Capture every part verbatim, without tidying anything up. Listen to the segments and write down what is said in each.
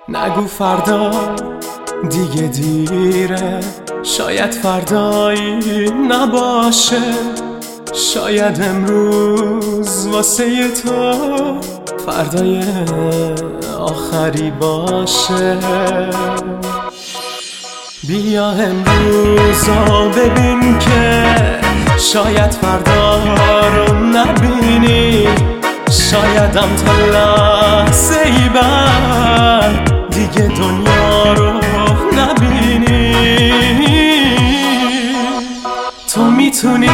نگو فردا دیگه دیره، شاید فردایی نباشه، شاید امروز واسه تو فردای آخری باشه. بیا امروزا ببین که شاید فردا رو نبینی، شایدم تا لحظه ای بعد دیگه دنیا رو نبینی. تو میتونی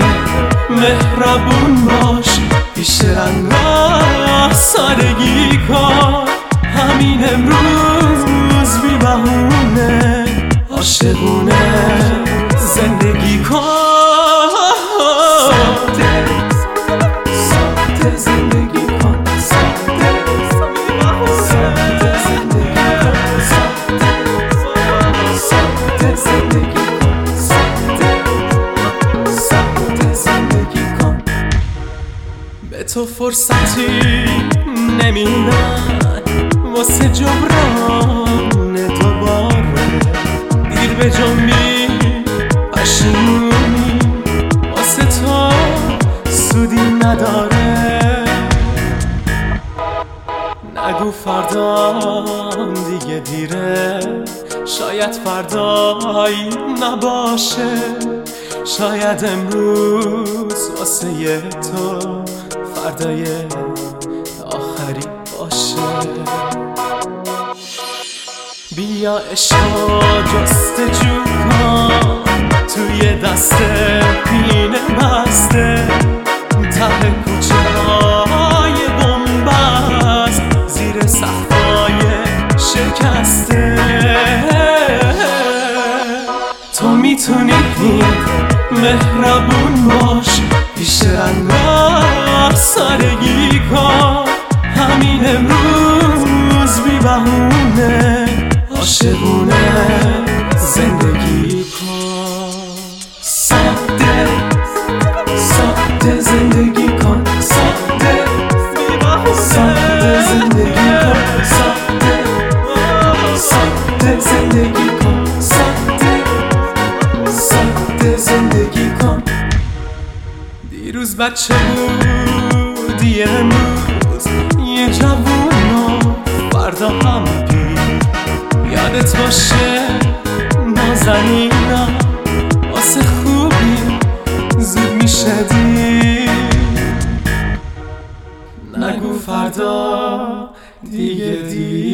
مهربون باش، پیش رنگا سادگی کن، همین امروز بی بهونه عاشقونه زندگی کن. ساده ساده زندگی کن، ساده ساده زندگی کن، ساده زندگی کن، ساده ساده زندگی کن. به تو فرصتی نمیدن واسه جبران دوباره، دیر به جنبی پشیمونی واسه تو سودی نداره. نگو فردا دیگه دیره، شاید فردایی نباشه، شاید امروز واسه تو فردای آخری باشه. بیا عشقا جستجو کن توی دست پینه بسته، ته کوچه های بنبست، زیر صفای شکسته. تو میتونی مهربون باش، پیش رنگا سادگی کن، همین امروز بی بهونه عاشقونه زندگی کن. ساده ساده زندگی کن، ساده ساده زندگی کن، ساده ساده زندگی کن، ساده ساده زندگی کن. دیروز بچه بودی، امروز یه جوون و فردا هم پیر، یادت باشه نازنینا واسه خوبی زود میشه دیر. نگو فردا دیگه دیر.